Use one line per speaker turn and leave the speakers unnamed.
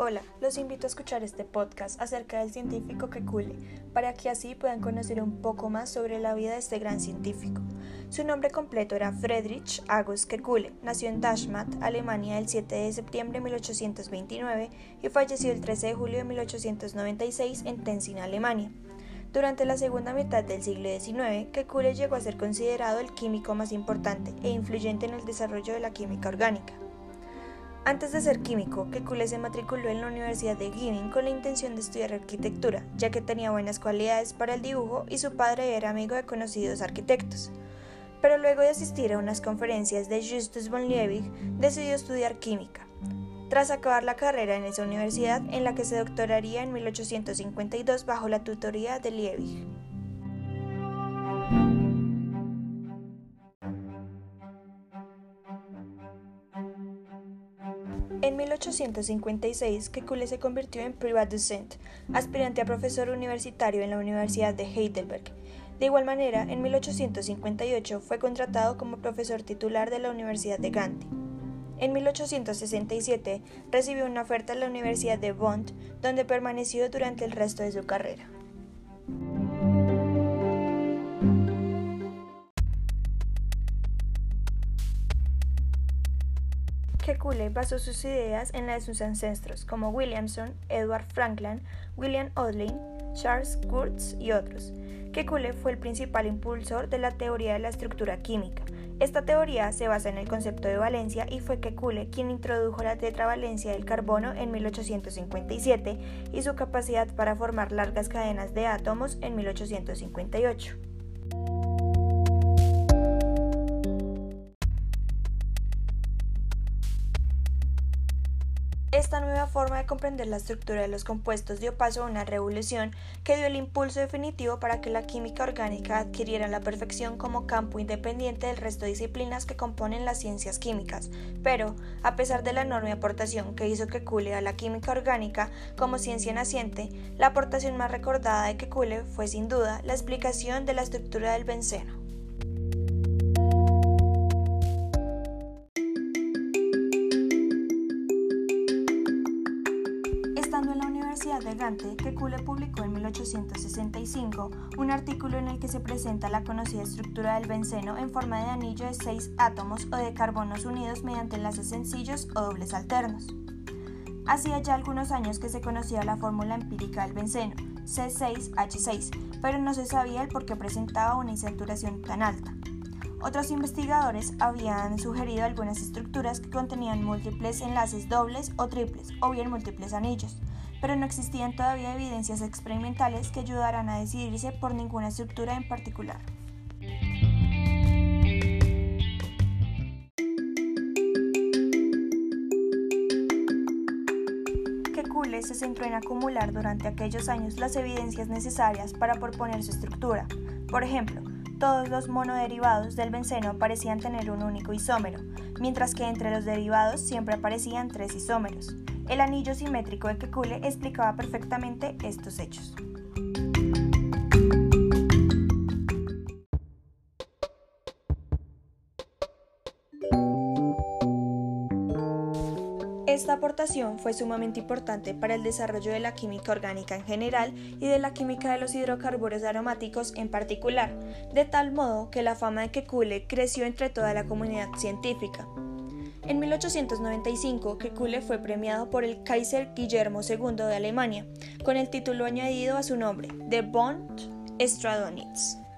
Hola, los invito a escuchar este podcast acerca del científico Kekule, para que así puedan conocer un poco más sobre la vida de este gran científico. Su nombre completo era Friedrich August Kekule, nació en Darmstadt, Alemania, el 7 de septiembre de 1829 y falleció el 13 de julio de 1896 en Tenzin, Alemania. Durante la segunda mitad del siglo XIX, Kekule llegó a ser considerado el químico más importante e influyente en el desarrollo de la química orgánica. Antes de ser químico, Kekule se matriculó en la Universidad de Gießen con la intención de estudiar arquitectura, ya que tenía buenas cualidades para el dibujo y su padre era amigo de conocidos arquitectos. Pero luego de asistir a unas conferencias de Justus von Liebig, decidió estudiar química. Tras acabar la carrera en esa universidad, en la que se doctoraría en 1852 bajo la tutoría de Liebig. En 1856, Kekule se convirtió en Privatdozent, aspirante a profesor universitario en la Universidad de Heidelberg. De igual manera, en 1858 fue contratado como profesor titular de la Universidad de Gante. En 1867 recibió una oferta en la Universidad de Bonn, donde permaneció durante el resto de su carrera. Kekule basó sus ideas en las de sus ancestros, como Williamson, Edward Franklin, William Odlin, Charles Kurtz y otros. Kekule fue el principal impulsor de la teoría de la estructura química. Esta teoría se basa en el concepto de valencia y fue Kekule quien introdujo la tetravalencia del carbono en 1857 y su capacidad para formar largas cadenas de átomos en 1858. Esta nueva forma de comprender la estructura de los compuestos dio paso a una revolución que dio el impulso definitivo para que la química orgánica adquiriera la perfección como campo independiente del resto de disciplinas que componen las ciencias químicas. Pero, a pesar de la enorme aportación que hizo Kekule a la química orgánica como ciencia naciente, la aportación más recordada de Kekule fue sin duda la explicación de la estructura del benceno. Estando en la Universidad de Gante, Kekule publicó en 1865 un artículo en el que se presenta la conocida estructura del benceno en forma de anillo de 6 átomos o de carbonos unidos mediante enlaces sencillos o dobles alternos. Hacía ya algunos años que se conocía la fórmula empírica del benceno, C6H6, pero no se sabía el por qué presentaba una insaturación tan alta. Otros investigadores habían sugerido algunas estructuras que contenían múltiples enlaces dobles o triples, o bien múltiples anillos, pero no existían todavía evidencias experimentales que ayudaran a decidirse por ninguna estructura en particular. Kekule se centró en acumular durante aquellos años las evidencias necesarias para proponer su estructura. Por ejemplo, todos los monoderivados del benceno parecían tener un único isómero, mientras que entre los derivados siempre aparecían 3 isómeros. El anillo simétrico de Kekule explicaba perfectamente estos hechos. Esta aportación fue sumamente importante para el desarrollo de la química orgánica en general y de la química de los hidrocarburos aromáticos en particular, de tal modo que la fama de Kekule creció entre toda la comunidad científica. En 1895, Kekule fue premiado por el Kaiser Guillermo II de Alemania, con el título añadido a su nombre, de Bond Stradonitz.